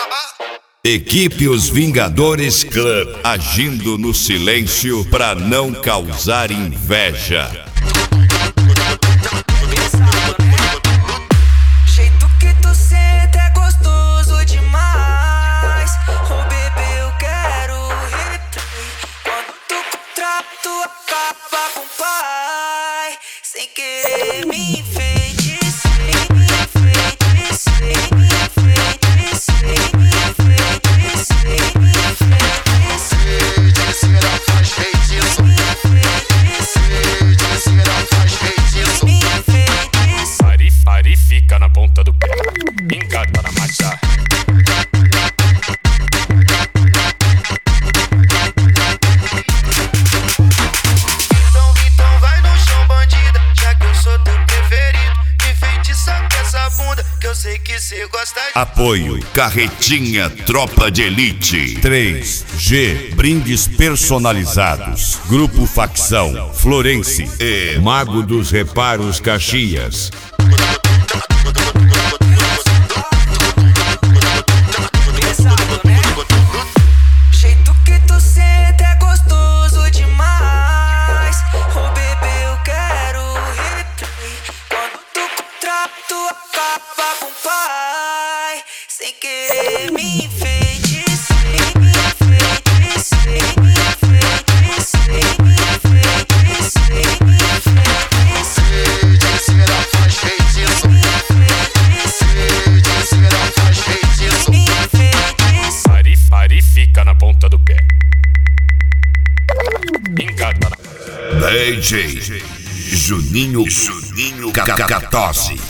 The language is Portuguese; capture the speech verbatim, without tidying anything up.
Equipe Os Vingadores Club, agindo no silêncio pra não causar inveja. Jeito que tu senta é gostoso demais. Oh bebê, eu quero replay. Quando tu contrato acaba com o pai, sem querer me enfeitiçei, me enfeitiçei, me enfeitiçei, me enfeitiçei, me enfeitiçei. Dizer ela faz feitiço, Me enfeitiçei, dizer ela faz feitiço. me enfeitiçei. Pari, pari, fica na ponta do pé. Engata na marcha. Então, então vai no chão, bandida, já que eu sou teu preferido. Me enfeitiça com essa bunda, que eu sei que cê gosta de... Apoio Carretinha Tropa de Elite. três G Brindes personalizados. Grupo Facção Florense e Mago dos Reparos Caxias. Jeito que tu senta é gostoso demais. Oh bebê, eu quero replay. Quando tu contrato acaba com o pai, sem querer me enfeitiçei, me enfeitiçei, me enfeitiçei, me enfeitiçei, me enfeitiçei. Dizer ela faz feitiço, Me enfeitiçei, dizer ela faz feitiço. me enfeitiçei. Pari, pari, fica na ponta do pé. Engata na... D J Juninho Juninho Cacatose.